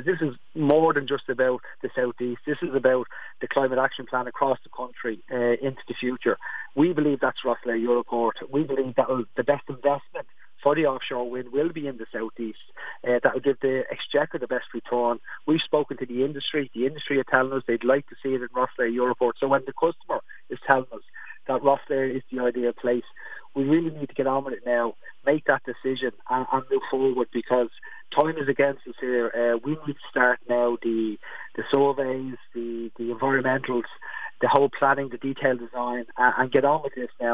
because this is more than just about the southeast. This is about the climate action plan across the country into the future. We believe that's Rosslare Europort. We believe that the best investment for the offshore wind will be in the southeast. That will give the Exchequer the best return. We've spoken to the industry. The industry are telling us they'd like to see it in Rosslare Europort. So when the customer is telling us that Rosslare is the ideal place, we really need to get on with it now, make that decision and move forward, because time is against us here. We need to start now the surveys, the environmentals, the whole planning, the detailed design, and get on with this now.